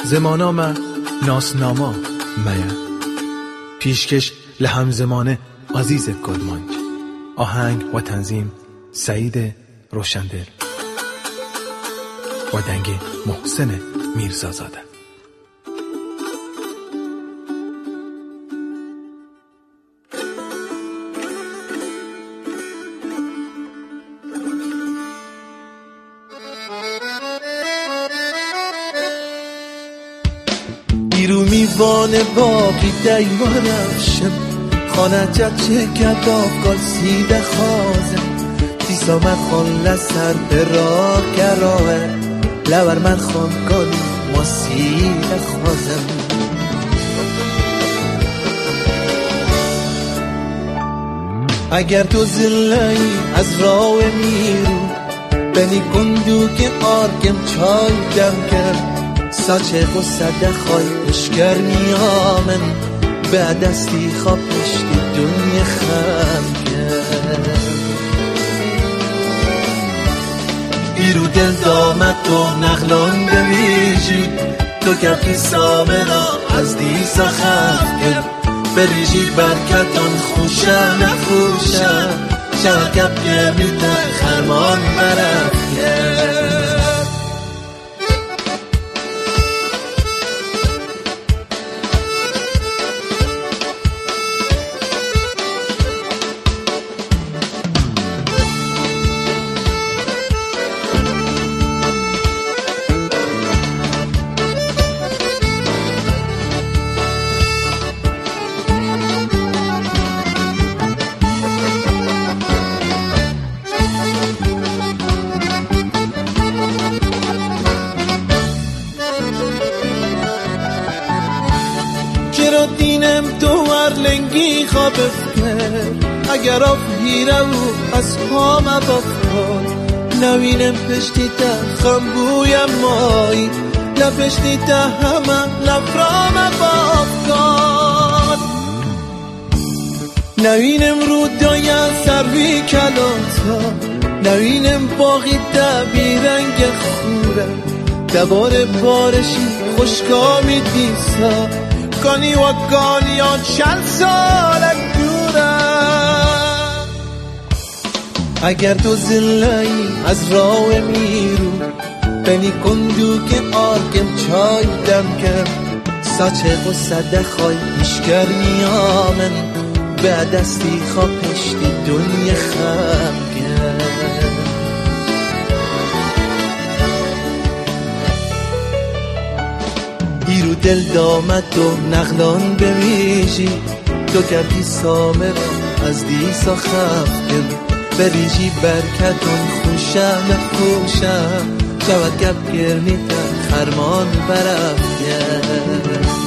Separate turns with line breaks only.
زمانامه ناسناما میا پیشکش لهمزمانه عزیز گلمانج. آهنگ و تنظیم سعید روشندل و دنگ محسن میرزازاده.
بیرو میوانه باقی دیوارشم خانه چه کتاب کل سیده خوازم تیسا من خون لسر به راه کراه لور من خون کن ما سیده خوازم اگر تو زلایی از راه میرو بنی کندو که آرکم چای دم کرد ساچه و صده خواهی اشگر میامن به دستی خواب پشتی دنیا خم کرد بیرو دل دامت تو نغلان بویجی تو کفی سامنا از دیسا خف کرد بریجی برکتان خوشه نخوشه شاکب گرمی در خرمان برف کرد دینم تو ورلنگی خواب افکر اگر آف هیره و از پام بفکر نوینم پشتی تا خمبویم مایی لپشتی تا همه لفرام بافکر نوینم رو دایا سروی کلاتا نوینم باقی تا بیرنگ خوره دبار بارشی خوشکامی دیسا کانی و کانیان چند سالت دورم اگر تو زلایی از راه میرو بنی کندو که آرکم چای دم کم ساچه و صده خواهی اشگر میامن به دستی خواه پشتی دنیا خم کرد بیرو دل دامت تو نغلان بویجی تو کفی سامه را از دیسا خف کن بریجی برکتون خوشه نخوشه شود کف گرمی تا خرمان برف کرد